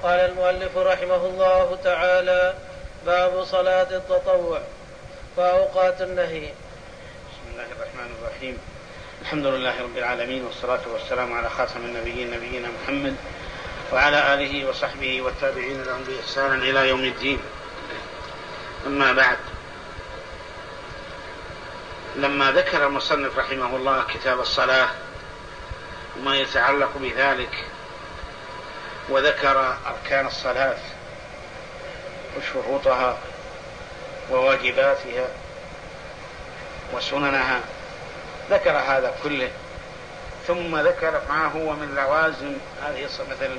قال المؤلف رحمه الله تعالى: باب صلاة التطوع وأوقات النهي. بسم الله الرحمن الرحيم. الحمد لله رب العالمين، والصلاة والسلام على خاتم النبيين نبينا محمد وعلى آله وصحبه والتابعين لهم بإحسان إلى يوم الدين. أما بعد، لما ذكر المصنف رحمه الله كتاب الصلاة وما يتعلق بذلك، وذكر أركان الصلاة وشروطها وواجباتها وسننها، ذكر هذا كله، ثم ذكر ما هو من لوازم هذه مثل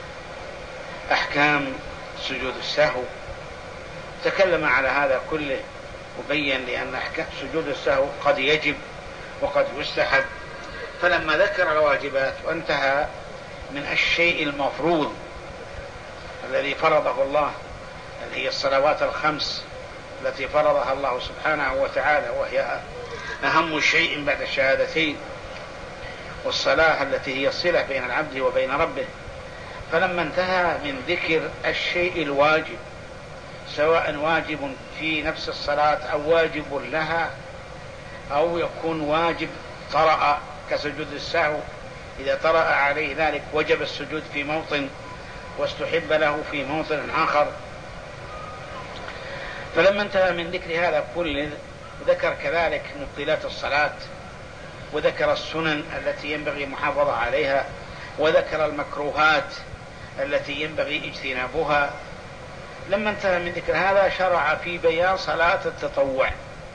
أحكام سجود السهو، تكلم على هذا كله وبين لأن أحكام سجود السهو قد يجب وقد يستحب. فلما ذكر الواجبات وانتهى من الشيء المفروض الذي فرضه الله، اللي هي الصلوات الخمس التي فرضها الله سبحانه وتعالى، وهي أهم شيء بعد الشهادتين، والصلاة التي هي الصلة بين العبد وبين ربه. فلما انتهى من ذكر الشيء الواجب، سواء واجب في نفس الصلاة أو واجب لها، أو يكون واجب طرأ كسجود السهو، إذا طرأ عليه ذلك وجب السجود في موطن واستحب له في موطن آخر. فلما انتهى من ذكر هذا كله، ذكر كذلك مبطلات الصلاة، وذكر السنن التي ينبغي المحافظة عليها، وذكر المكروهات التي ينبغي اجتنابها. لما انتهى من ذكر هذا، شرع في بيان صلاة التطوع.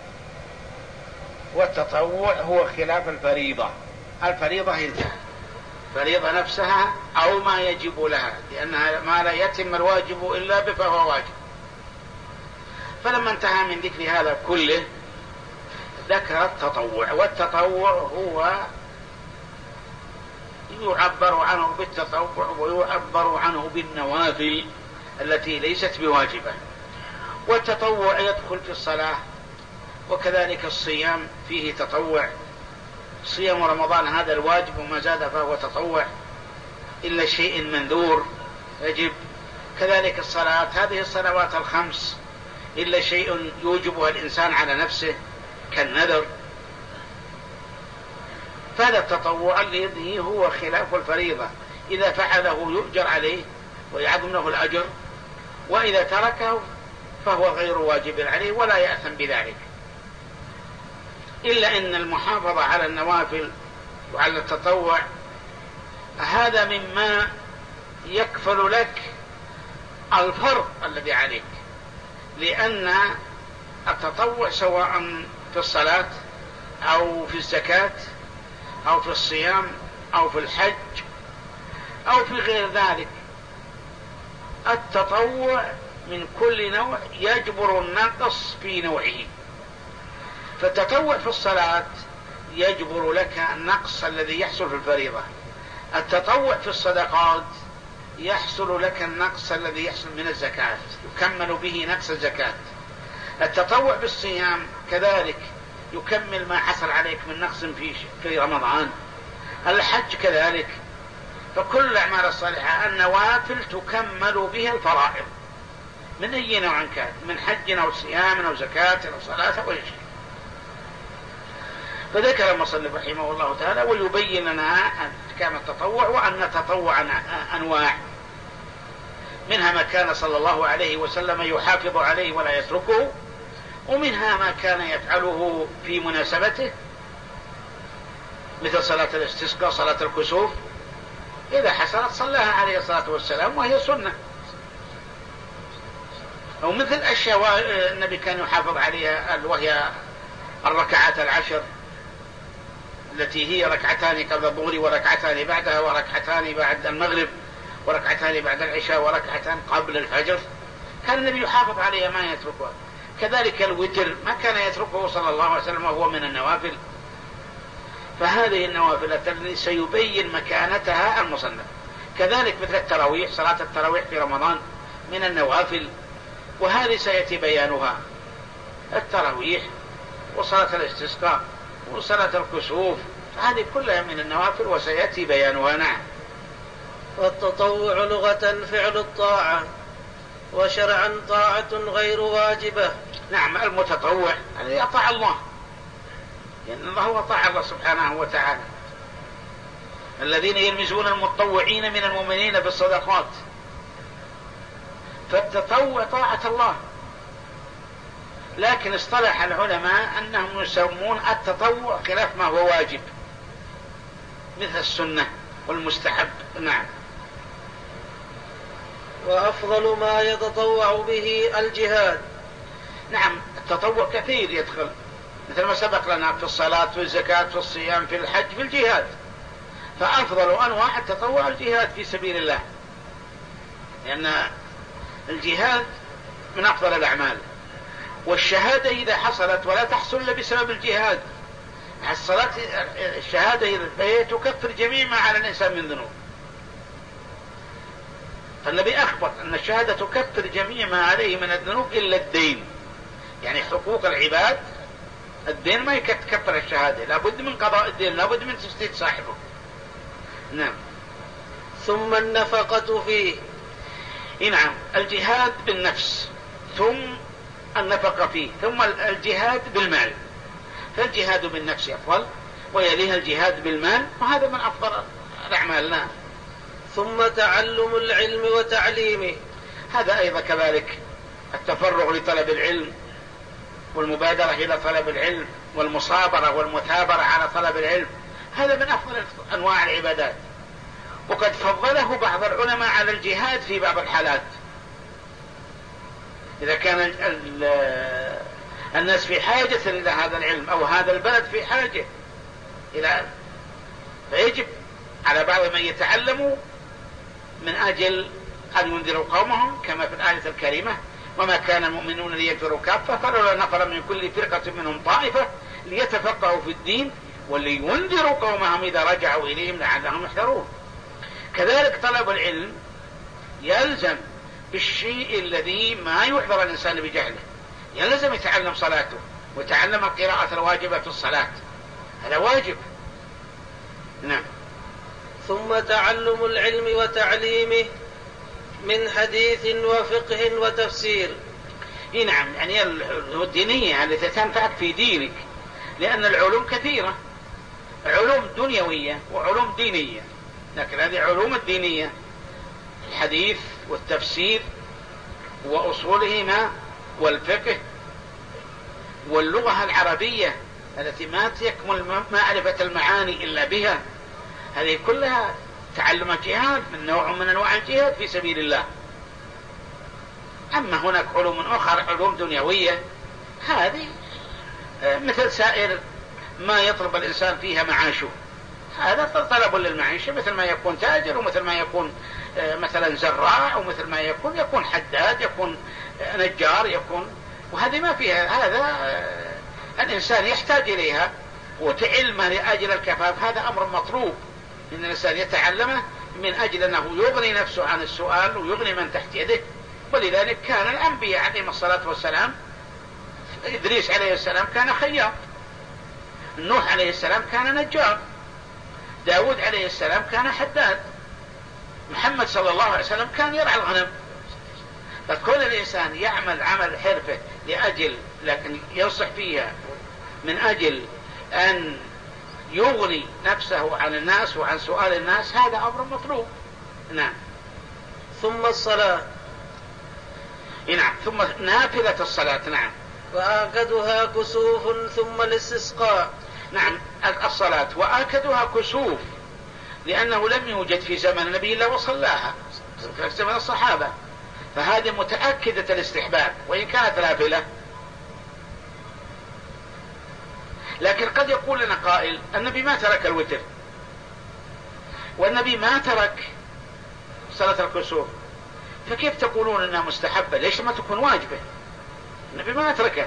والتطوع هو خلاف الفريضة. الفريضة هي الفريضة نفسها أو ما يجب لها، لأنها ما لا يتم الواجب إلا به فهو واجب. فلما انتهى من ذكر هذا كله، ذكر التطوع. والتطوع هو يعبر عنه بالتطوع ويعبر عنه بالنوافل التي ليست بواجبة. والتطوع يدخل في الصلاة، وكذلك الصيام فيه تطوع. صيام رمضان هذا الواجب وما زاد فهو تطوع، إلا شيء منذور يجب. كذلك الصلاة، هذه الصلوات الخمس، إلا شيء يوجبها الإنسان على نفسه كالنذر. فهذا التطوع الذي هو خلاف الفريضة، إذا فعله يؤجر عليه ويعظم له الأجر، وإذا تركه فهو غير واجب عليه ولا يأثم بذلك. إلا أن المحافظة على النوافل وعلى التطوع هذا مما يكفل لك الفرض الذي عليك، لأن التطوع سواء في الصلاة أو في الزكاة أو في الصيام أو في الحج أو في غير ذلك، التطوع من كل نوع يجبر النقص في نوعه. فالتطوع في الصلاة يجبر لك النقص الذي يحصل في الفريضة. التطوع في الصدقات يحصل لك النقص الذي يحصل من الزكاة، يكمل به نقص الزكاة. التطوع بالصيام كذلك يكمل ما حصل عليك من نقص في رمضان. الحج كذلك. فكل الأعمال الصالحة النوافل تكمل بها الفرائض من أي نوع كان، من حج أو صيام أو زكاة أو صلاة أو شيء. فذكر المصنف رحمه الله تعالى ويبين لنا أحكام التطوع، وأن التطوع أنواع، منها ما كان صلى الله عليه وسلم يحافظ عليه ولا يتركه، ومنها ما كان يفعله في مناسبته، مثل صلاة الاستسقاء، صلاة الكسوف، إذا حصلت صلاها عليه الصلاة والسلام وهي سنة. أو مثل أشياء النبي كان يحافظ عليها، وهي الركعات العشر التي هي ركعتان قبل الظهر وركعتان بعدها وركعتان بعد المغرب وركعتان بعد العشاء وركعتان قبل الفجر، كان النبي يحافظ عليها ما يتركها. كذلك الوتر ما كان يتركه صلى الله عليه وسلم وهو من النوافل. فهذه النوافل التي سيبين مكانتها المصنف. كذلك مثل التراويح، صلاة التراويح في رمضان من النوافل، وهذه سيأتي بيانها. التراويح وصلاة الاستسقاء وصلاة الكسوف، هذه كلها من النوافل وسيأتي بيانها. نعم. والتطوع لغة فعل الطاعة، وشرعا طاعة غير واجبة. نعم، المتطوع الذي يطاع الله، لأن الله هو طاع الله سبحانه وتعالى. الذين يلمزون المتطوعين من المؤمنين بالصدقات، فالتطوع طاعة الله. لكن اصطلح العلماء أنهم يسمون التطوع خلاف ما هو واجب، مثل السنة والمستحب. نعم. وأفضل ما يتطوع به الجهاد. نعم، التطوع كثير يدخل، مثل ما سبق لنا في الصلاة، في الزكاة، في الصيام، في الحج، في الجهاد. فأفضل أنواع التطوع الجهاد في سبيل الله، لأن الجهاد من أفضل الأعمال. والشهادة إذا حصلت ولا تحصل إلا بسبب الجهاد، الصلاة الشهادة إذا تكفر جميع ما على الإنسان من ذنوب. فالنبي أخبر أن الشهادة تكفر جميع ما عليه من الذنوب إلا الدين، يعني حقوق العباد. الدين ما يكفر الشهادة، لابد من قضاء الدين، لابد من تسديد صاحبه. نعم. ثم النفقة فيه. نعم، الجهاد بالنفس، ثم النفقة فيه، ثم الجهاد بالمال. فالجهاد بالنفس أفضل، ويليها الجهاد بالمال، وهذا من أفضل الأعمال. نعم. ثم تعلم العلم وتعليمه. هذا أيضا كذلك، التفرغ لطلب العلم والمبادرة إلى طلب العلم والمصابرة والمثابرة على طلب العلم، هذا من أفضل أنواع العبادات. وقد فضله بعض العلماء على الجهاد في بعض الحالات، إذا كان الناس في حاجة إلى هذا العلم، أو هذا البلد في حاجة إلى، فيجب على بعض من يتعلموا من أجل أن ينذروا قومهم، كما في الآية الكريمة: وما كان المؤمنون لينفروا كافة فلولا نفر من كل فرقة منهم طائفة ليتفقهوا في الدين ولينذروا قومهم إذا رجعوا إليهم لعلهم يحذرون. كذلك طلب العلم يلزم بالشيء الذي ما يحذر الإنسان بجهله، يلزم يتعلم صلاته ويتعلم القراءة الواجبة في الصلاة، هذا واجب. نعم. ثم تعلم العلم وتعليمه من حديث وفقه وتفسير. نعم، يعني الدينية التي تنفعك في دينك، لأن العلوم كثيرة، علوم دنيوية وعلوم دينية. لكن هذه علوم الدينية، الحديث والتفسير وأصولهما والفقه واللغة العربية التي ما تكمل معرفة المعاني إلا بها، هذه كلها تعلم الجهاد، من نوع من أنواع الجهاد في سبيل الله. أما هناك علوم أخرى، علوم دنيوية، هذه مثل سائر ما يطلب الإنسان فيها معاشه، هذا طلب للمعيشة، مثل ما يكون تاجر، ومثل ما يكون مثلا زراع، ومثل ما يكون حداد، يكون نجار، يكون، وهذه ما فيها، هذا الإنسان يحتاج إليها، وتعلمه لأجل الكفاف، هذا أمر مطلوب إن الإنسان يتعلمه من أجل أنه يغني نفسه عن السؤال ويغني من تحت يده. ولذلك كان الأنبياء عليهم الصلاة والسلام، إدريس عليه السلام كان خياط، نوح عليه السلام كان نجار، داود عليه السلام كان حداد، محمد صلى الله عليه وسلم كان يرعى الغنم. فكل الإنسان يعمل عمل حرفة لأجل، لكن ينصح فيها من أجل أن يغني نفسه عن الناس وعن سؤال الناس، هذا أمر مطلوب. نعم. ثم الصلاة. نعم، ثم نافلة الصلاة. نعم. وآكدها كسوف ثم الاستسقاء. نعم، الصلاة وآكدها كسوف، لأنه لم يوجد في زمن النبي إلا وصلاها في زمن الصحابة، فهذه متأكدة الاستحباب وإن كانت نافلة. لكن قد يقول لنا قائل: النبي ما ترك الوتر، والنبي ما ترك صلاة الكسوف، فكيف تقولون انها مستحبة؟ ليش ما تكون واجبة؟ النبي ما تركها.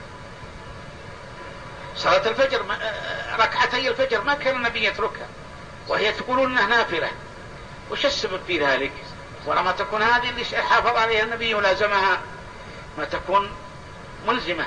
صلاة الفجر ركعتي الفجر ما كان النبي يتركها، وهي تقولون انها نافلة. وش السبب في ذلك؟ ولما تكون هذه اللي حافظ عليها النبي ولازمها، ما تكون ملزمة.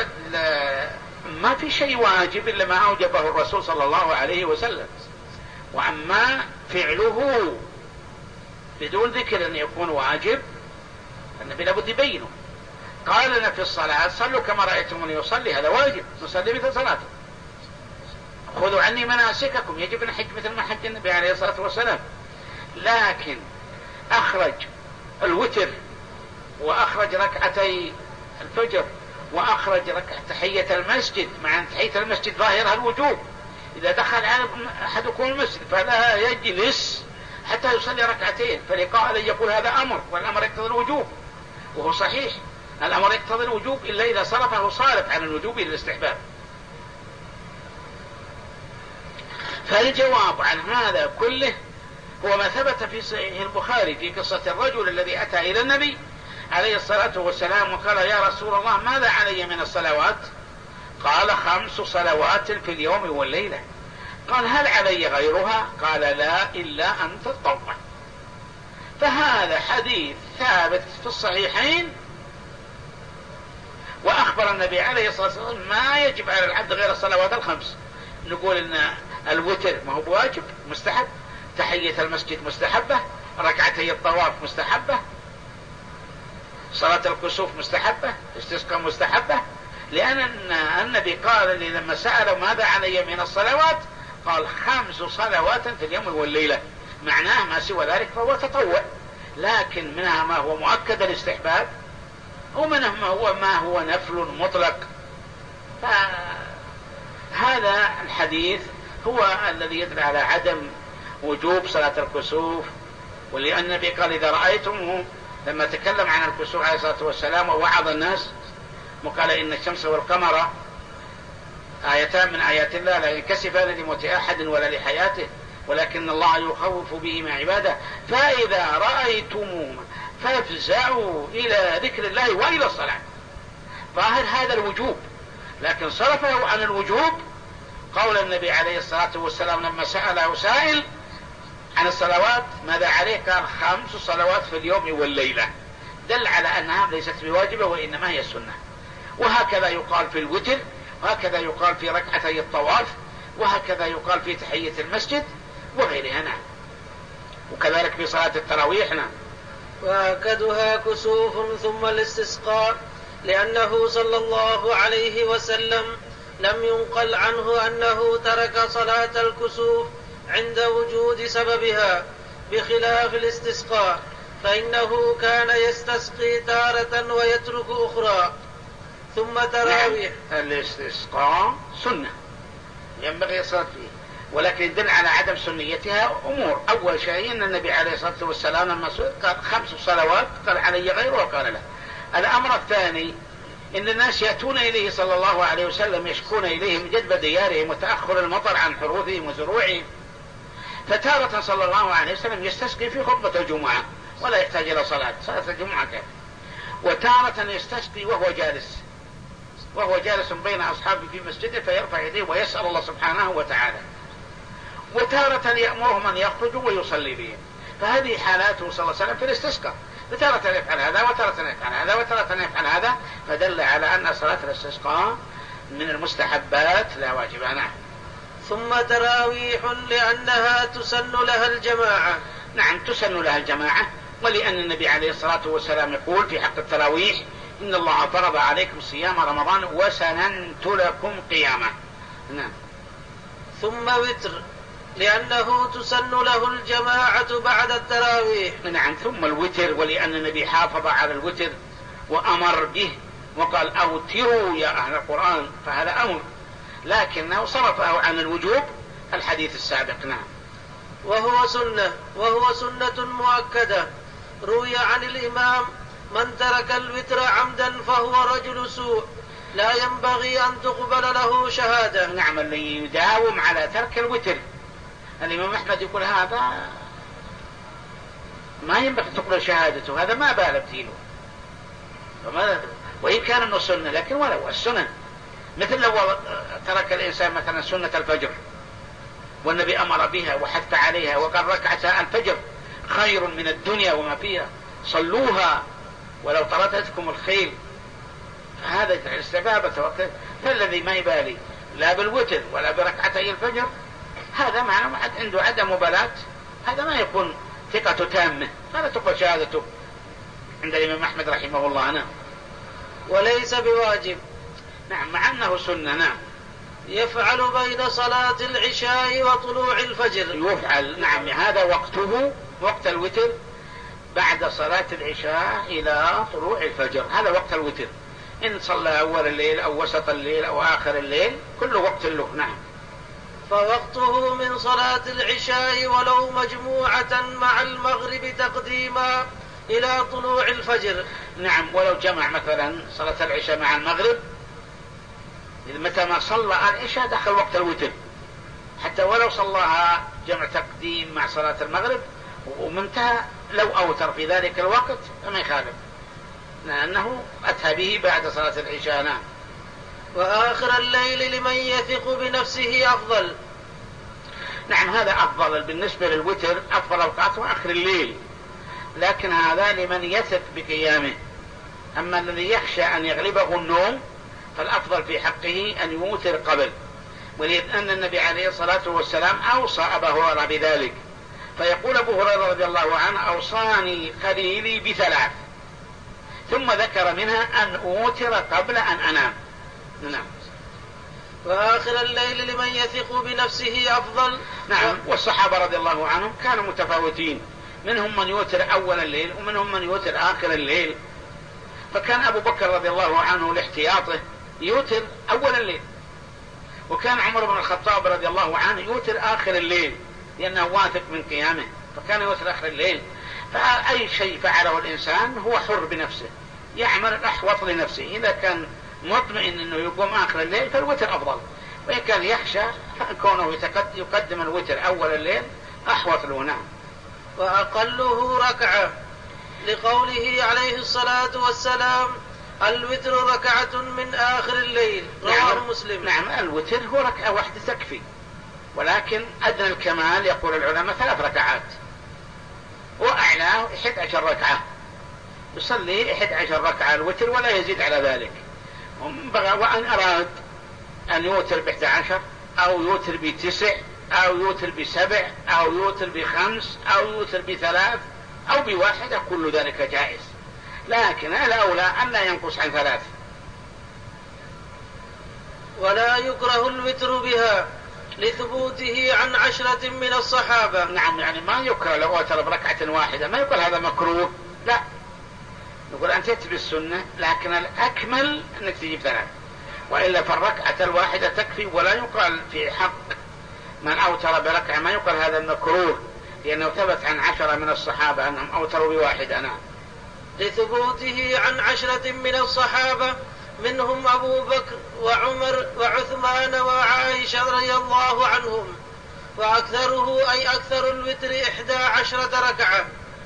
ما في شيء واجب إلا ما أوجبه الرسول صلى الله عليه وسلم، وأما فعله بدون ذكر أن يكون واجب النبي لابد يبينه. قال لنا في الصلاة صلوا كما رأيتموني يصلي، هذا واجب، نصلي مثل صلاته. خذوا عني مناسككم، يجب أن حج مثل ما حج النبي عليه الصلاة والسلام. لكن أخرج الوتر وأخرج ركعتي الفجر وأخرج تحية المسجد، مع أن تحية المسجد ظاهرها الوجوب. إذا دخل أحدكم المسجد فلا يجلس حتى يصلي ركعتين، فلقاء أن يقول هذا أمر، والأمر يقتضي الوجوب، وهو صحيح الأمر يقتضي الوجوب إلا إذا صرفه صارف عن الوجوب إلى الاستحباب. فالجواب عن هذا كله هو ما ثبت في صحيح البخاري في قصة الرجل الذي أتى إلى النبي عليه الصلاة والسلام وقال يا رسول الله ماذا علي من الصلوات؟ قال 5 صلوات في اليوم والليلة. قال هل علي غيرها؟ قال لا إلا أن تتطوع. فهذا حديث ثابت في الصحيحين، وأخبر النبي عليه الصلاة والسلام ما يجب على العبد غير الصلوات ال5. نقول إن الوتر ما هو بواجب، مستحب، تحية المسجد مستحبة، ركعتي الطواف مستحبة، صلاة الكسوف مستحبة، استسقاء مستحبة، لأن النبي قال لي لما سألوا ماذا علي من الصلوات قال 5 صلوات في اليوم والليلة. معناه ما سوى ذلك فهو تطوع، لكن منها ما هو مؤكد الاستحباب ومنها ما هو نفل مطلق. فهذا الحديث هو الذي يدل على عدم وجوب صلاة الكسوف. ولأن النبي قال إذا رأيتموه لما تكلم عن الكسوف عليه الصلاة والسلام ووعظ الناس وقال إن الشمس والقمر آيتان من آيات الله لا ينكسفان لموت أحد ولا لحياته ولكن الله يخوف بهما عباده فإذا رأيتموهما فافزعوا إلى ذكر الله وإلى الصلاة. ظاهر هذا الوجوب، لكن صرفه عن الوجوب قول النبي عليه الصلاة والسلام لما سأله سائل عن الصلوات ماذا عليه قال 5 صلوات في اليوم والليلة، دل على أنها ليست بواجبة وإنما هي السنة. وهكذا يقال في الوتر، وهكذا يقال في ركعتي الطواف، وهكذا يقال في تحية المسجد وغيرها. نعم. وكذلك في صلاة التراويح. نعم. وأكدها كسوف ثم الاستسقاء، لأنه صلى الله عليه وسلم لم ينقل عنه أنه ترك صلاة الكسوف عند وجود سببها، بخلاف الاستسقاء فإنه كان يستسقي تارة ويترك أخرى. ثم تراويح. الاستسقاء سنة ينبغي الصلاة فيه، ولكن يدل على عدم سنيتها أمور. أول شيء أن النبي عليه الصلاة والسلام لما سئل قال 5 صلوات، قال علي غيره قال لا. الأمر الثاني إن الناس يأتون إليه صلى الله عليه وسلم يشكون إليه من جدب ديارهم وتأخر المطر عن حروثهم وزروعهم، فتارة صلى الله عليه وسلم يستسقي في خطبة الجمعة ولا يحتاج إلى صلاة الجمعة كيف، وتارة يستسقي وهو جالس بين أصحابه في مسجده فيرفع يديه ويسأل الله سبحانه وتعالى، وتارة يأمرهم أن يخرجوا ويصلي بهم. فهذه حالاته صلى الله عليه وسلم في الاستسقاء، فتارة يفعل هذا وتارة يفعل هذا وتارة يفعل هذا، فدل على أن صلاة الاستسقاء من المستحبات لا واجب. نعم. ثم تراويح لأنها تسن لها الجماعة. نعم تسن لها الجماعة، ولأن النبي عليه الصلاة والسلام يقول في حق التراويح إن الله فرض عليكم صيام رمضان وسننت لكم قيامه. نعم. ثم وتر لأنه تسن له الجماعة بعد التراويح. نعم. ثم الوتر، ولأن النبي حافظ على الوتر وأمر به وقال أوتروا يا أهل القرآن، فهذا أمر، لكنه صرفه عن الوجوب الحديث السابق. نعم. وهو سنة مؤكدة. روي عن الإمام من ترك الوتر عمدا فهو رجل سوء لا ينبغي أن تقبل له شهادة. نعم. اللي يداوم على ترك الوتر الإمام أحمد يقول هذا ما ينبغي تقبل شهادته، هذا ما بال بدينه، وإن كان أنه سنة لكن ولو السنن، مثل لو ترك الإنسان مثلا سنة الفجر والنبي أمر بها وحث عليها وقال ركعتا الفجر خير من الدنيا وما فيها صلوها ولو طردتكم الخيل، فهذا الاستبابة. فالذي ما يبالي لا بالوتر ولا بركعتي الفجر هذا معنى عنده عدم مبالاة، هذا ما يكون ثقة تامة، فلا تقبل شهادته عند الإمام أحمد رحمه الله. نعم. وليس بواجب. نعم، مع أنه سنة. نعم. يفعل بين صلاة العشاء وطلوع الفجر. يفعل، نعم، هذا وقته، وقت الوتر بعد صلاة العشاء إلى طلوع الفجر، هذا وقت الوتر، إن صلى أول الليل أو وسط الليل أو آخر الليل كل وقت له. نعم. فوقته من صلاة العشاء ولو مجموعة مع المغرب تقديما إلى طلوع الفجر. نعم، ولو جمع مثلا صلاة العشاء مع المغرب، متى ما صلى العشاء دخل وقت الوتر، حتى ولو صلاها جمع تقديم مع صلاة المغرب ومنتهى، لو أوتر في ذلك الوقت فما يخالف، لأنه أتى به بعد صلاة العشاء. نعم. وآخر الليل لمن يثق بنفسه أفضل. نعم، هذا أفضل بالنسبة للوتر، أفضل أوقاته آخر الليل، لكن هذا لمن يثق بقيامه. أما الذي يخشى أن يغلبه النوم فالأفضل في حقه أن يوتر قبل، ولأن النبي عليه الصلاة والسلام أوصى أبا هريرة بذلك، فيقول أبو هريرة رضي الله عنه: أوصاني خليلي بثلاث، ثم ذكر منها أن أوتر قبل أن أنام. نعم. وآخر الليل لمن يثق بنفسه أفضل. نعم. والصحابة رضي الله عنهم كانوا متفاوتين، منهم من يوتر أول الليل ومنهم من يوتر آخر الليل، فكان أبو بكر رضي الله عنه لاحتياطه يوتر أول الليل، وكان عمر بن الخطاب رضي الله عنه يوتر آخر الليل لأنه واثق من قيامه، فكان يوتر آخر الليل. فأي شيء فعله الإنسان هو حر بنفسه، يعمل الأحوط لنفسه، إذا كان مطمئن أنه يقوم آخر الليل فالوتر أفضل، وإن كان يخشى فكونه يقدم الوتر أول الليل أحوط له. نعم. وأقله ركعة، لقوله عليه الصلاة والسلام: الوتر ركعة من آخر الليل، رواه مسلم. نعم، الوتر هو ركعة واحدة تكفي، ولكن أدنى الكمال يقول العلماء 3 ركعات، وأعلاه 11 ركعة، يصلي 11 ركعة الوتر ولا يزيد على ذلك. وأن أراد أن يوتر ب11 أو يوتر ب9 أو يوتر ب7 أو يوتر ب5 أو يوتر ب3 أو ب1، كل ذلك جائز، لكن الأولى أن لا ينقص عن 3. ولا يكره الوتر بها لثبوته عن 10 من الصحابة. نعم، يعني ما يكره لو أوتر بركعة واحدة، ما يقول هذا مكروه، لا، يقول أن تتبع السنة، لكن الأكمل أنك تجيب 3، وإلا فالركعة الواحدة تكفي. ولا يقال في حق من أوتر بركعة، ما يقال هذا مكروه، لأنه ثبت عن 10 من الصحابة أنهم أوتروا بواحدة. نعم. لثبوته عن 10 من الصحابة، منهم أبو بكر وعمر وعثمان وعائشة رضي الله عنهم، وأكثره أي أكثر الوتر 11 ركعة،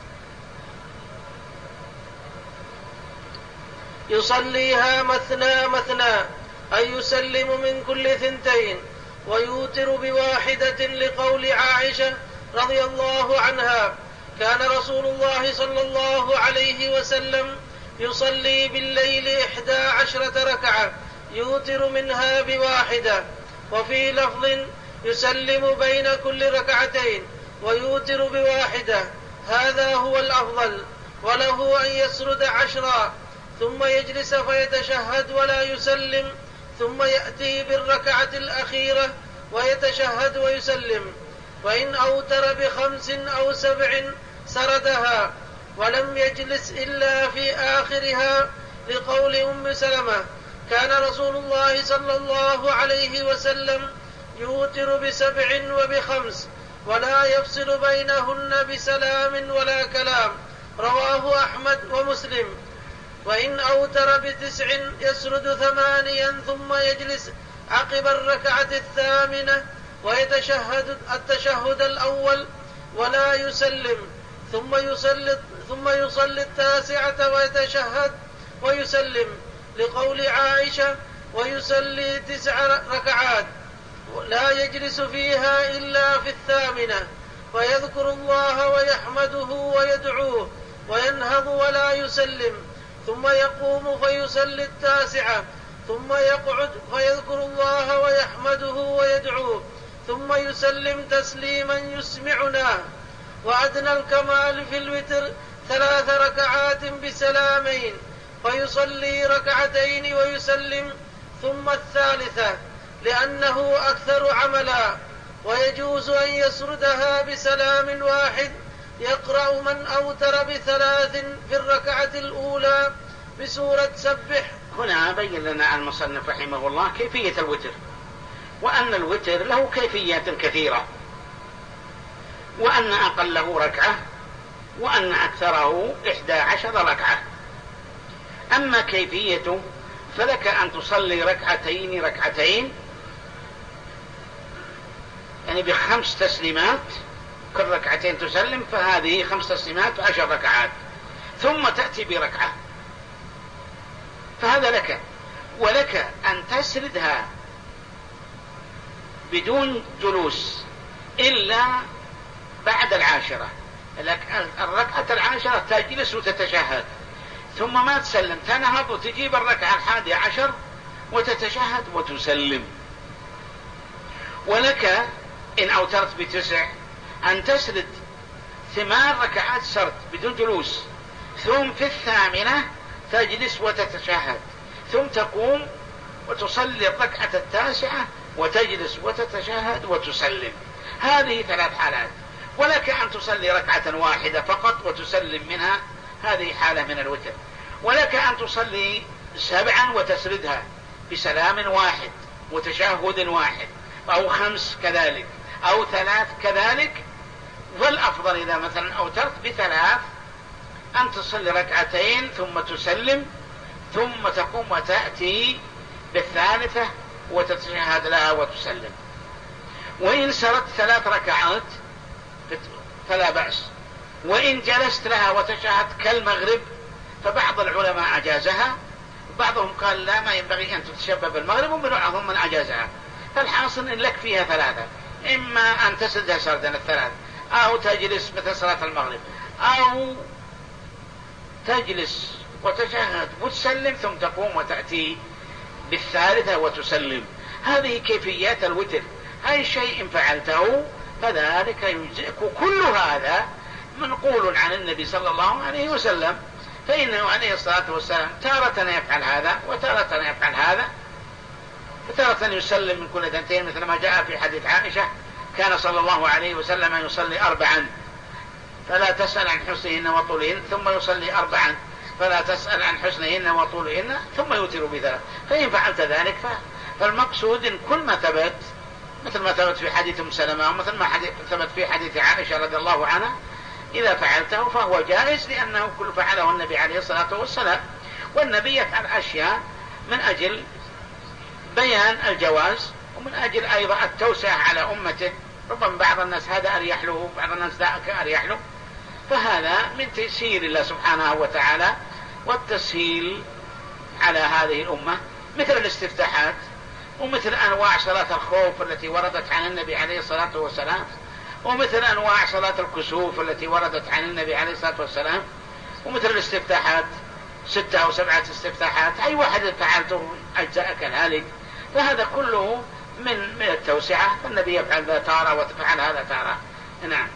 يصليها مثنى مثنى، أي يسلم من كل 2، ويوتر ب1 لقول عائشة رضي الله عنها: كان رسول الله صلى الله عليه وسلم يصلي بالليل 11 ركعة يوتر منها ب1. وفي لفظ: يسلم بين كل ركعتين ويوتر ب1. هذا هو الأفضل، وله أن يسرد 10 ثم يجلس فيتشهد ولا يسلم، ثم يأتي بالركعة الأخيرة ويتشهد ويسلم. وإن أوتر ب5 أو 7 سردها ولم يجلس إلا في آخرها، لقول أم سلمة: كان رسول الله صلى الله عليه وسلم يوتر ب7 وب5 ولا يفصل بينهن بسلام ولا كلام، رواه أحمد ومسلم. وإن أوتر ب9 يسرد 8 ثم يجلس عقب الركعة 8 ويتشهد التشهد الأول ولا يسلم، ثم يصلي 9 ويتشهد ويسلم، لقول عائشة: ويصلي 9 ركعات لا يجلس فيها إلا في 8، ويذكر الله ويحمده ويدعوه وينهض ولا يسلم، ثم يقوم فيصلي 9، ثم يقعد فيذكر الله ويحمده ويدعوه، ثم يسلم تسليما يسمعنا. وأدنى الكمال في الوتر 3 ركعات بسلامين، فيصلي ركعتين ويسلم ثم الثالثة لأنه أكثر عملا. ويجوز أن يسردها بسلام واحد، يقرأ من أوتر ب3 في الركعة الأولى بسورة سبح. هنا بين لنا المصنف رحمه الله كيفية الوتر، وأن الوتر له كيفيات كثيرة، وأن أقله ركعة، وأن أكثره 11 ركعة. أما كيفيته فلك أن تصلي ركعتين يعني ب5 تسليمات، كل ركعتين تسلم، فهذه 5 تسليمات 10 ركعات، ثم تأتي بركعة، فهذا لك. ولك أن تسردها بدون جلوس إلا بعد 10، الركعة 10 تجلس وتتشهد، ثم ما تسلم، تنهض وتجيب الركعة 11 وتتشهد وتسلم. ولك إن أوترت ب9 أن تسرد 8 ركعات سرد بدون جلوس، ثم في 8 تجلس وتتشهد، ثم تقوم وتصلي الركعة 9 وتجلس وتتشهد وتسلم. هذه 3 حالات. ولك أن تصلي ركعة واحدة فقط وتسلم منها، هذه حالة من الوتر. ولك أن تصلي 7 وتسردها بسلام واحد وتشهد واحد، أو 5 كذلك، أو 3 كذلك. والأفضل إذا مثلا أوترت ب3 أن تصلي ركعتين ثم تسلم، ثم تقوم وتأتي بالثالثة وتتشهد لها وتسلم. وإن سردت 3 ركعات فلا بأس. وإن جلست لها وتشهد كالمغرب فبعض العلماء أجازها، بعضهم قال لا، ما ينبغي أن تتشبه بالمغرب، ومنهم من أجازها. فالحاصل إن لك فيها 3، إما أن تسردها سردا 3، أو تجلس مثل صلاة المغرب، أو تجلس وتشهد وتسلم ثم تقوم وتأتي بالثالثة وتسلم. هذه كيفيات الوتر. أي شيء فعلته فذلك يجزئك. كل هذا منقول عن النبي صلى الله عليه وسلم، فإنه عليه الصلاة والسلام تارة يفعل هذا وتارة يفعل هذا، فتارة يسلم من كل 2 مثل ما جاء في حديث عائشة: كان صلى الله عليه وسلم يصلي 4 فلا تسأل عن حسنهن وطولهن، ثم يصلي 4 فلا تسأل عن حسنهن وطولهن، ثم يوتر ب3. فإن فعلت ذلك فالمقصود إن كل ما ثبت، مثل ما ثبت في حديث أم سلمة، ومثل ما ثبت في حديث عائشة رضي الله عنها، إذا فعلته فهو جائز، لأنه كل فعله النبي عليه الصلاة والسلام. والنبي يفعل أشياء من أجل بيان الجواز، ومن أجل أيضا التوسعة على أمته. ربما بعض الناس هذا أريح له، بعض الناس ذاك أريح له، فهذا من تيسير الله سبحانه وتعالى والتسهيل على هذه الأمة، مثل الاستفتاحات، ومثل أنواع صلاة الخوف التي وردت عن النبي عليه الصلاة والسلام، ومثل أنواع صلاة الكسوف التي وردت عن النبي عليه الصلاة والسلام، ومثل الاستفتاحات 6 أو 7 استفتاحات، أي واحد فعلته أجزاء كذلك. فهذا كله من التوسعة، فالنبي يفعل ذا تارة وتفعل هذا تارة. نعم.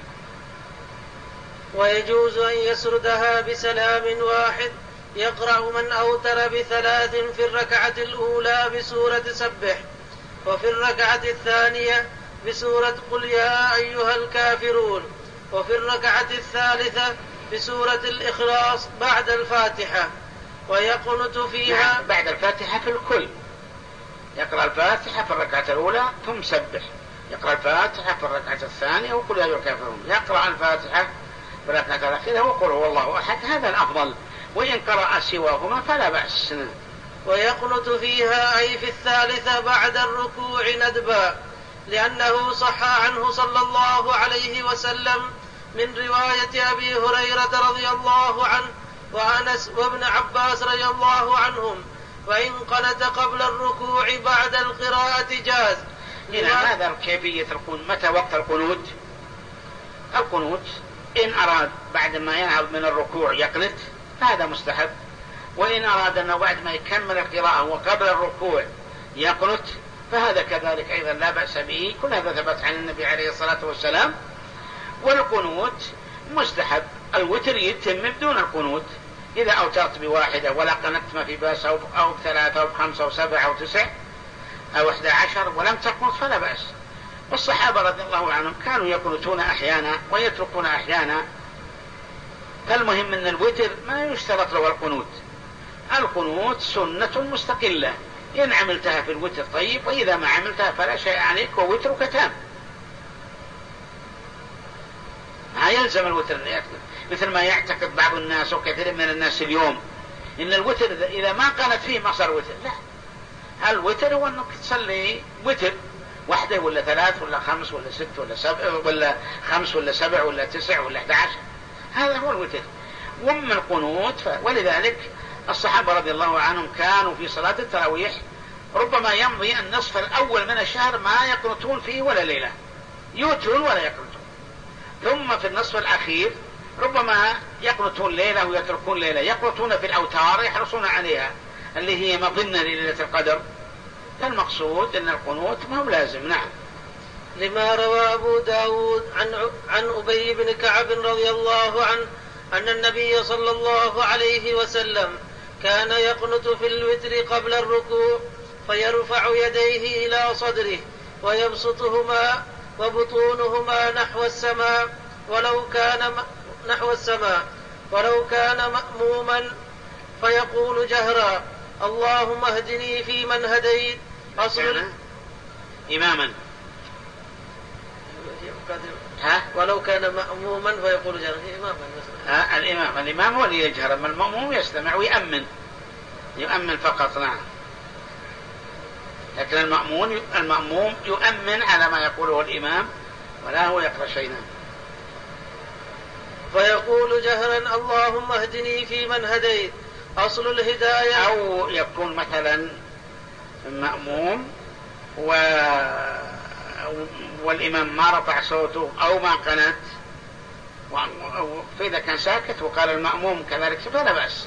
ويجوز أن يسردها بسلام واحد، يقرأ من أوتر ب3 في الركعة الأولى بسورة سبح، وفي الركعة الثانية بسورة قل يا أيها الكافرون، وفي الركعة الثالثة بسورة الإخلاص بعد الفاتحة، ويقنت فيها بعد الفاتحة في الكل. يقرأ الفاتحة في الركعة الأولى ثم سبح، يقرأ الفاتحة في الركعة الثانية وقل يا أيها الكافرون، يقرأ الفاتحة في الركعة الأخيرة وقل هو الله أحد، هذا الأفضل. وإن قرأ سواهما فلا بأس. ويقنت فيها أي في الثالثة بعد الركوع ندبا، لأنه صح عنه صلى الله عليه وسلم من رواية أبي هريرة رضي الله عنه وأنس وابن عباس رضي الله عنهم. وإن قنت قبل الركوع بعد القراءة جاز. هذا كيفية القنوت. متى وقت القنوت؟ القنوت إن أراد بعد ما ينهض من الركوع يقنت فهذا مستحب، وإن أراد أنه بعد ما يكمل القراءة وقبل الركوع يقنت فهذا كذلك أيضا لا بأس به، كل هذا ثبت عن النبي عليه الصلاة والسلام. والقنوت مستحب، الوتر يتم بدون القنوت، إذا أوترت بواحدة ولا قنت ما في بأس، أو بثلاثة أو بخمسة أو سبعة أو 9 أو 11 ولم تقنط فلا بأس. والصحابة رضي الله عنهم كانوا يقنتون أحيانا ويتركون أحيانا، فالمهم أن الوتر ما يشترط له القنوت. القنوت سنة مستقلة، إن عملتها في الوتر طيب، وإذا ما عملتها فلا شيء عليك، ووترك تام، ما يلزم الوتر. مثل ما يعتقد بعض الناس وكثير من الناس اليوم إن الوتر إذا ما قنت فيه ما صار وتر. لا، الوتر هو أنك تصلي وتر واحدة ولا 3 ولا 5 ولا 6 ولا 7 ولا 5 ولا 7 ولا 9 ولا 11، هذا هو الوتر. ومن القنوت ولذلك الصحابة رضي الله عنهم كانوا في صلاة التراويح ربما يمضي النصف الأول من الشهر ما يقنطون فيه ولا ليلة، يوترون ولا يقنطون، ثم في النصف الأخير ربما يقنطون ليلة ويتركون ليلة، يقنطون في الأوتار يحرصون عليها اللي هي مظنة لليلة القدر. فالمقصود أن القنوت ما هو لازم. نعم. لما روى أبو داود عن أبي بن كعب رضي الله عنه أن النبي صلى الله عليه وسلم كان يقنت في الوتر قبل الركوع، فيرفع يديه إلى صدره ويبسطهما وبطونهما نحو السماء ولو كان مأموما، فيقول جهرا: اللهم اهدني فيمن هديت. إماما ولو كان مأموما فيقول جهرا. الإمام هو اللي يجهر، أما المأموم يستمع ويؤمن فقط. نعم. لكن المأموم يؤمن على ما يقوله الإمام ولا هو يقرأ شيئا. فيقول جهرا: اللهم اهدني فيمن هديت. أصل الهداية. أو يكون مثلا مأموم والإمام ما رفع صوته أو ما قنت، فإذا كان ساكت وقال المأموم كذلك فلا بأس.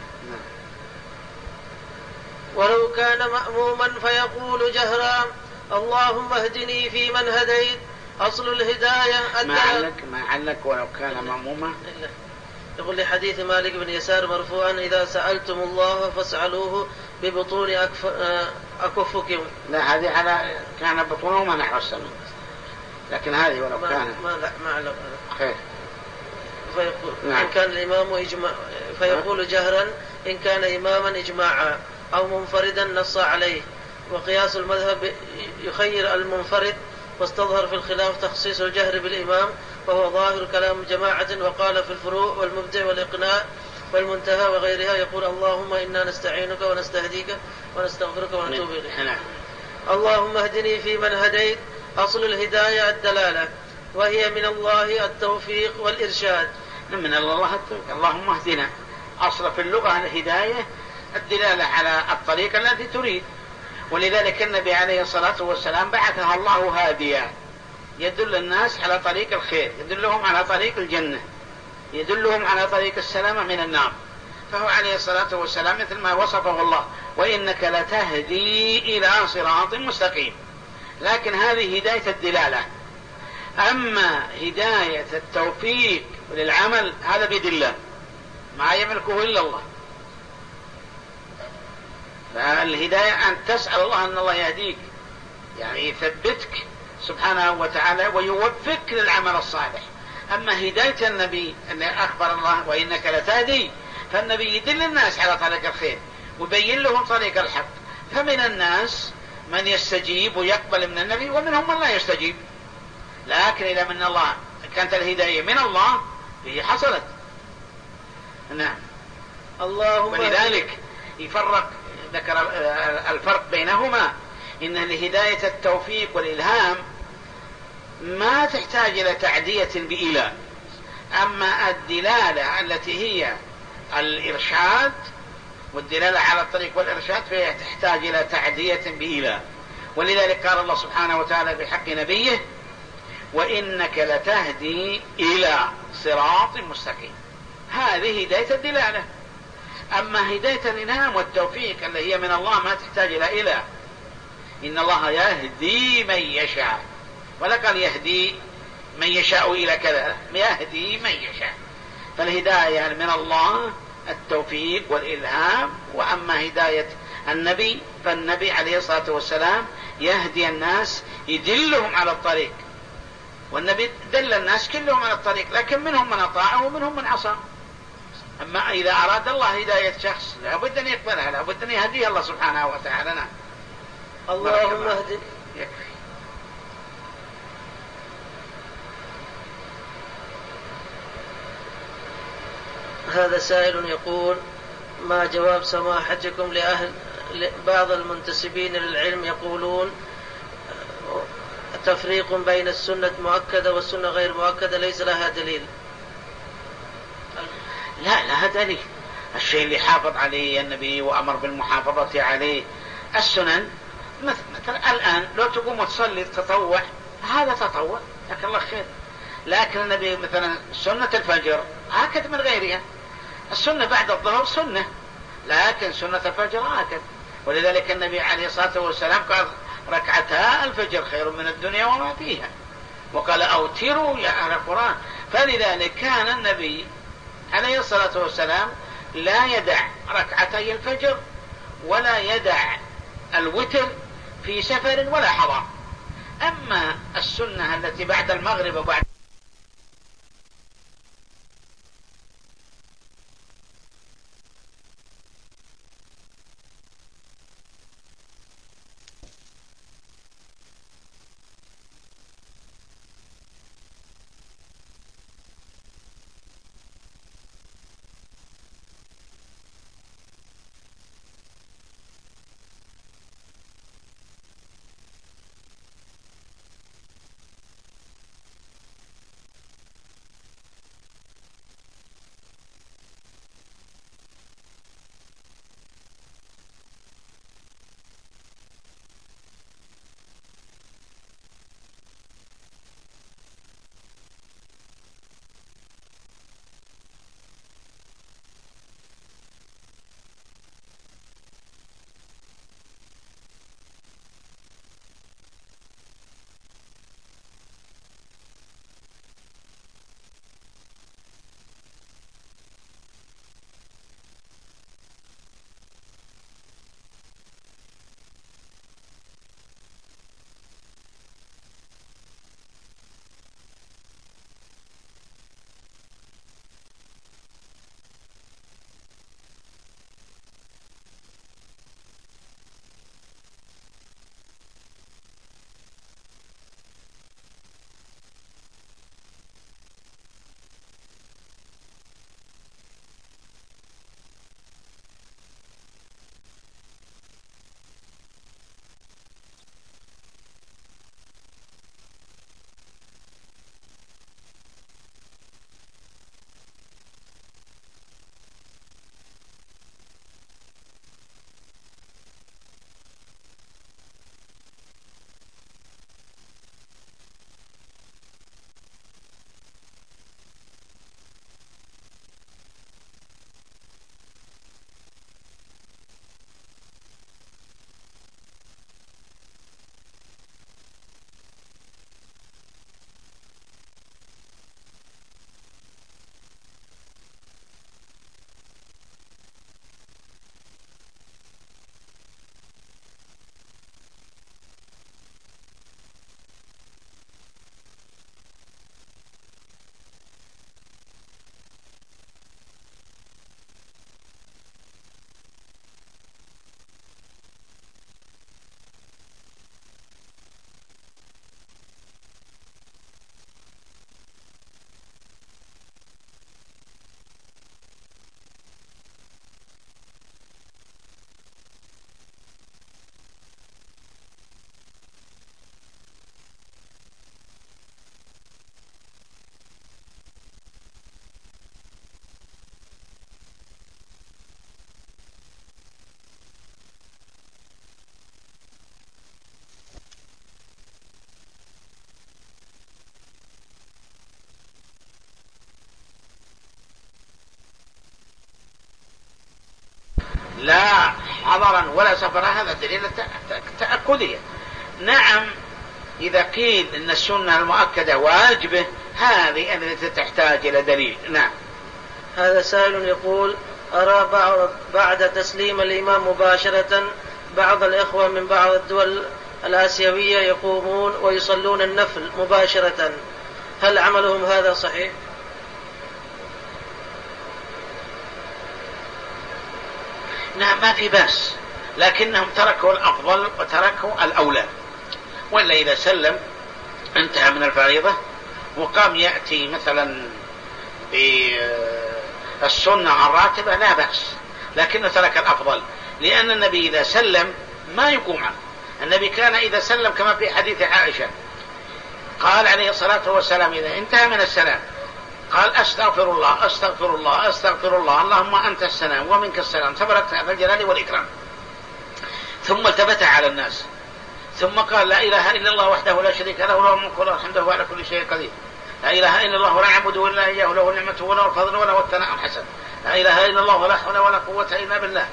ولو كان مأموما فيقول جهرا: اللهم اهدني فيمن هديت. أصل الهداية ما علق ولو كان مأموما. يقول لحديث مالك بن يسار مرفوعا: إذا سألتم الله فاسألوه ببطون أكفكم. لا، هذه على كان بطونهما نحو السماء، لكن هذه ولو كان ما علق. خير. فيقول إن كان الإمام فيقول جهرا إن كان إماما إجماعا أو منفردا نص عليه. وقياس المذهب يخير المنفرد، واستظهر في الخلاف تخصيص الجهر بالإمام، وهو ظاهر كلام جماعة. وقال في الفروع والمبدع والإقناع والمنتهى وغيرها يقول: اللهم إنا نستعينك ونستهديك ونستغفرك ونتوب إليك. اللهم اهدني فيمن هديت. أصل الهداية الدلالة، وهي من الله التوفيق والإرشاد. من الله التوفيق. اللهم اهدنا. أصل في اللغة الهداية الدلالة على الطريق التي تريد، ولذلك النبي عليه الصلاة والسلام بعثها الله هاديا، يدل الناس على طريق الخير، يدلهم على طريق الجنة، يدلهم على طريق السلامة من النار. فهو عليه الصلاة والسلام مثل ما وصفه الله: وإنك لتهدي إلى صراط مستقيم. لكن هذه هداية الدلالة. أما هداية التوفيق للعمل هذا بيد الله، ما يملكه إلا الله. فالهداية أن تسأل الله أن الله يهديك، يعني يثبتك سبحانه وتعالى ويوفقك للعمل الصالح. أما هداية النبي أن أخبر الله: وإنك لتهدي، فالنبي يدل الناس على طريق الخير ويبين لهم طريق الحق. فمن الناس من يستجيب ويقبل من النبي، ومنهم من لا يستجيب. لكن إذا من الله كانت الهداية من الله هي حصلت. نعم. ولذلك ذكر الفرق بينهما، إن الهداية التوفيق والإلهام ما تحتاج إلى تعدية بإله، أما الدلالة التي هي الإرشاد والدلالة على الطريق والإرشاد فهي تحتاج إلى تعدية بإله. ولذلك قال الله سبحانه وتعالى بحق نبيه: وإنك لتهدي إلى صراط مستقيم. هذه هداية الدلالة. أما هداية الإلهام والتوفيق اللي هي من الله ما تحتاج إلى إله. إن الله يهدي من يشاء، ولا قال يهدي من يشاء إلى كذا، يهدي من يشاء. فالهداية من الله التوفيق والإلهام. وأما هداية النبي فالنبي عليه الصلاة والسلام يهدي الناس، يدلهم على الطريق، والنبي دل الناس كلهم على الطريق، لكن منهم من أطاعه ومنهم من عصاه. أما إذا أراد الله هداية شخص لابد أن يقبلها، لابد أن يهديه الله سبحانه وتعالى. نعم. اللهم اهد. هذا سائل يقول: ما جواب سماحتكم بعض المنتسبين للعلم يقولون تفريق بين السنة مؤكدة والسنة غير مؤكدة ليس لها دليل؟ لا لها دليل. الشيء اللي حافظ عليه النبي وأمر بالمحافظة عليه. السنن مثلا الآن لو تقوم وتصلي تطوع، هذا تطوع لكن الله خير. لكن النبي مثلا سنة الفجر هكذا من غيرها. السنة بعد الظهر سنة، لكن سنة الفجر هكذا. ولذلك النبي عليه الصلاة والسلام قال: ركعتا الفجر خير من الدنيا وما فيها. وقال: أوتروا يا أهل القرآن. فلذلك كان النبي عليه الصلاة والسلام لا يدع ركعتي الفجر ولا يدع الوتر في سفر ولا حضر. أما السنة التي بعد المغرب وبعد لا حضرا ولا سفرا، هذا دليل تأكدية. نعم، إذا قيل أن السنة المؤكدة واجبة هذه التي تحتاج إلى دليل. نعم. هذا سائل يقول: أرى بعد تسليم الإمام مباشرة بعض الإخوة من بعض الدول الآسيوية يقومون ويصلون النفل مباشرة، هل عملهم هذا صحيح؟ نعم، ما في بأس، لكنهم تركوا الأفضل وتركوا الأولى. ولا إذا سلم انتهى من الفريضة وقام يأتي مثلا بالسنة الراتبة لا بأس، لكنه ترك الأفضل، لأن النبي إذا سلم ما يقوم عنه. النبي كان إذا سلم كما في حديث عائشة قال عليه الصلاة والسلام إذا انتهى من السلام قال: أستغفر الله أستغفر الله أستغفر الله، اللهم أنت السلام ومنك السلام تبارك يا ذا الجلال والإكرام. ثم التفت على الناس ثم قال: لا إله إلا الله وحده لا شريك له، له الملك وله الحمد وهو على كل شيء قدير، لا إله إلا الله ولا نعبد إلا إياه، له النعمة وله الفضل وله الثناء الحسن، لا إله إلا الله ولا حول ولا قوة إلا بالله،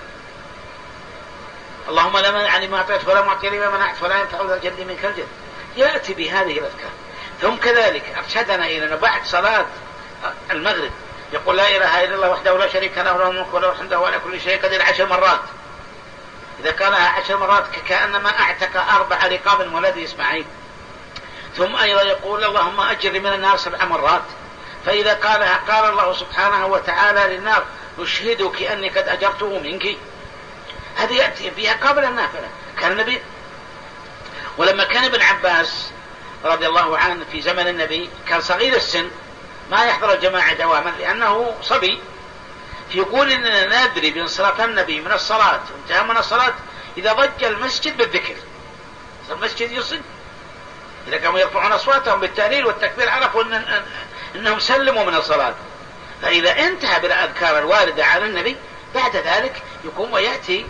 اللهم لا مانع لما أعطيت ولا معطي لما منعت ولا ينفع ذا الجد منك الجد. يأتي بهذه الأذكار. ثم كذلك أرشدنا إلى أن بعد صلاة المغرب يقول: لا إله إلا الله وحده لا شريك له، له الملك وله الحمد وهو على كل شيء قدير 10 مرات. إذا قالها 10 مرات كأنما أعتق 4 رقاب من ولد إسماعيل. ثم أيضا يقول: اللهم أجر من النار 7 مرات. فإذا قالها قال الله سبحانه وتعالى للنار: أشهدك أني قد أجرته منك. هذه يأتي فيها قبل النافلة. كان النبي ولما كان ابن عباس رضي الله عنه في زمن النبي كان صغير السن ما يحضر الجماعة دواما لأنه صبي، يقول إننا ندري بانصراف النبي من الصلاة وانتهى من الصلاة إذا ضج المسجد بالذكر، المسجد يصد إذا كانوا يرفعون أصواتهم بالتهليل والتكبير عرفوا إنهم سلموا من الصلاة. فإذا انتهى بالأذكار الواردة على النبي بعد ذلك يقوم ويأتي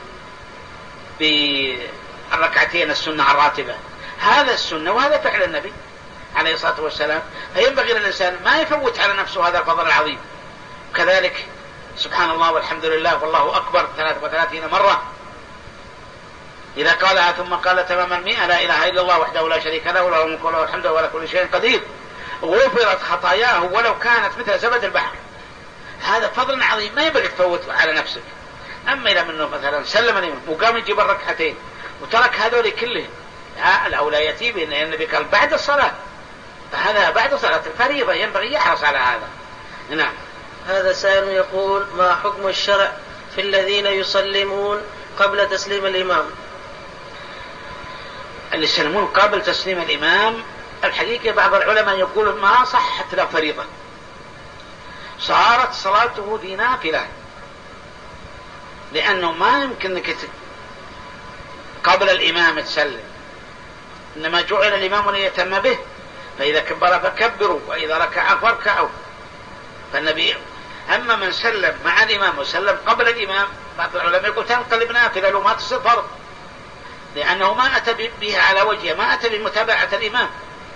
بالركعتين السنة الراتبة. هذا السنة وهذا فعل النبي عليه الصلاة والسلام. فينبغي للإنسان ما يفوت على نفسه هذا الفضل العظيم. كذلك سبحان الله والحمد لله والله أكبر 33 مرة إذا قالها ثم قال تمام 100 لا إله إلا الله وحده لا شريك له، له الملك وله الحمد وله كل شيء قدير، غفرت خطاياه ولو كانت مثل زبد البحر. هذا فضل عظيم ما ينبغي تفوت على نفسك. أما إذا منه مثلا سلم الإمام وقام يجيب الركعتين وترك هذول كلهم، الأولى يأتي بأن النبي قال بعد الصلاة، فهذا بعد صلاة الفريضة ينبغي يحرص على هذا. نعم. هذا سائل يقول: ما حكم الشرع في الذين يسلمون قبل تسليم الإمام؟ اللي يسلمون قبل تسليم الإمام الحقيقة بعض العلماء يقول ما صحت له فريضة، صارت صلاته ذي نافلة، لأنه ما يمكن أنك قبل الإمام تسلم، إنما جعل الإمام ليتم به، فإذا كبر فكبروا وإذا ركع فاركعوا. فالنبي أما من سلم مع الإمام وسلم قبل الإمام بعض العلماء يقول تنقلب نافلة لو ما تصير فرض، لأنه ما أتى بها على وجهه، ما أتى بمتابعة الإمام.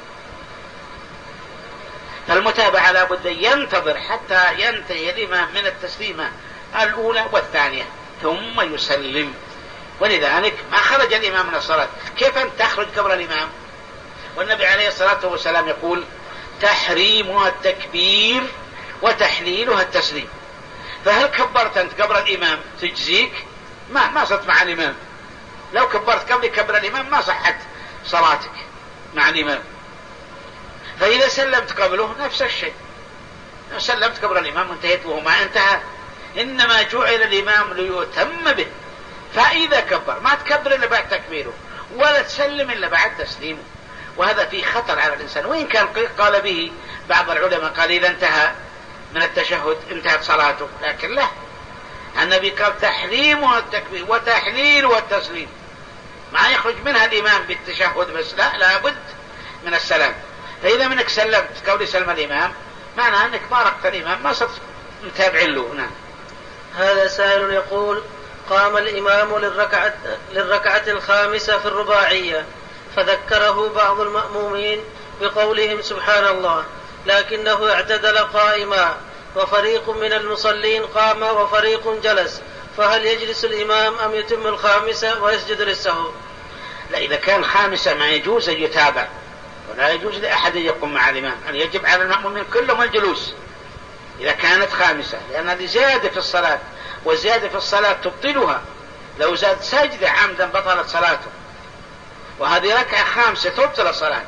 فالمتابعة لابد ينتظر حتى ينتهي الإمام من التسليمة الأولى والثانية ثم يسلم. ولذلك ما خرج الإمام من الصلاة. كيف أن تخرج قبل الإمام؟ والنبي عليه الصلاة والسلام يقول تحريمها التكبير وتحليلها التسليم. فهل كبرت أنت قبل الإمام تجزيك؟ ما صرت مع الإمام. لو كبرت قبل الإمام ما صحت صلاتك مع الإمام. فإذا سلمت قبله نفس الشيء، لو سلمت قبل الإمام وانتهيت وهو ما انتهى، إنما جعل الإمام ليتم به. فإذا كبر ما تكبر إلا بعد تكبيره ولا تسلم إلا بعد تسليمه، وهذا فيه خطر على الإنسان. وإن كان قال به بعض العلماء قال إذا انتهى من التشهد انتهت صلاته، لكن لا، النبي قال تحريمها التكبير وتحليلها التسليم، ما يخرج منها الإمام بالتشهد بس، لا، لابد من السلام. فإذا منك سلمت قبل سلم الإمام معنى أنك باركت الإمام ما صرت متابع له. نعم. هذا سائل يقول قام الإمام للركعة الخامسة في الرباعية فذكره بعض المأمومين بقولهم سبحان الله، لكنه اعتدل قائما وفريق من المصلين قام وفريق جلس، فهل يجلس الإمام أم يتم الخامسة ويسجد للسهو؟ لا، إذا كان خامسة ما يجوز أن يتابع، ولا يجوز لأحد يقوم مع الإمام، أن يجب على المأمومين كلهم الجلوس إذا كانت خامسة، لأن هذه زيادة في الصلاة، وزيادة في الصلاة تبطلها. لو زاد سجدة عمدا بطلت صلاته، وهذه ركعة خامسة تبطل صلاة.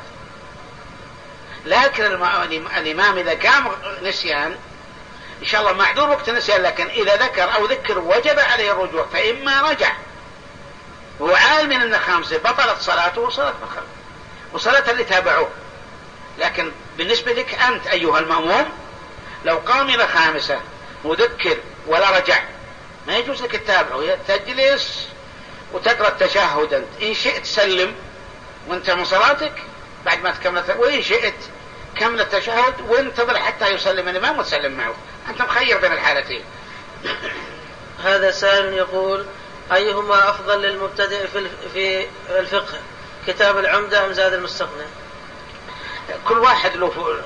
لكن الإمام إذا قام نسيان إن شاء الله معذور وقت نسيان، لكن إذا ذكر أو ذكر وجب عليه الرجوع، فإما رجع وهو عالم أن خامسة بطلت صلاته وصلاة مخل وصلاة اللي تابعوه. لكن بالنسبة لك أنت أيها المأموم، لو قام إلى خامسة وذكر ولا رجع ما يجوز لك تتابعه، تجلس وتقرأ التشهد أنت، إن شئت سلم وانت من صلاتك بعد ما تكمل، وإن شئت كمل التشهد وانتظر حتى يسلم الإمام وتسلم معه، أنت مخير بين الحالتين. هذا سائل يقول: أيهما أفضل للمبتدئ في الفقه، كتاب العمدة أم زاد المستقنع؟ كل واحد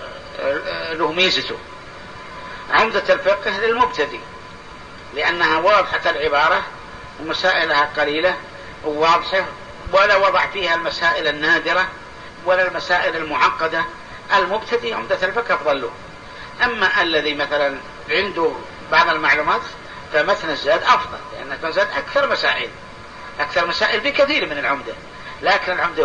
له ميزته. عمدة الفقه للمبتدئ لأنها واضحة العبارة ومسائلها قليلة وواضحة، ولا وضع فيها المسائل النادرة ولا المسائل المعقدة. المبتدئ عمدة الفقه أفضل له. أما الذي مثلا عنده بعض المعلومات فمثل الزاد أفضل، لأن الزاد أكثر مسائل بكثير من العمدة، لكن العمدة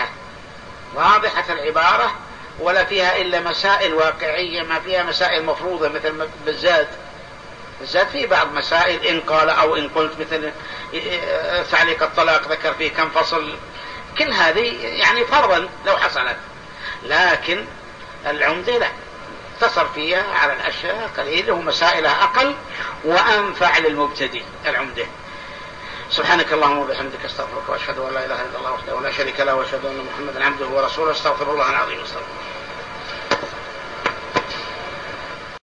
واضحة العبارة ولا فيها إلا مسائل واقعية، ما فيها مسائل مفروضة مثل بالزاد. الزاد فيه بعض مسائل إن قال أو إن قلت، مثل تعليق الطلاق ذكر فيه كم فصل، كل هذه يعني فرضا لو حصلت. لكن العمدة لا، اقتصر فيها على الأشياء قليلة ومسائلها أقل وأنفع للمبتدئ العمدة. سبحانك اللهم وبحمدك، استغفرك واشهد ان لا اله الا الله وحده لا شريك له، واشهد ان محمدا عبده ورسوله، استغفر الله العظيم.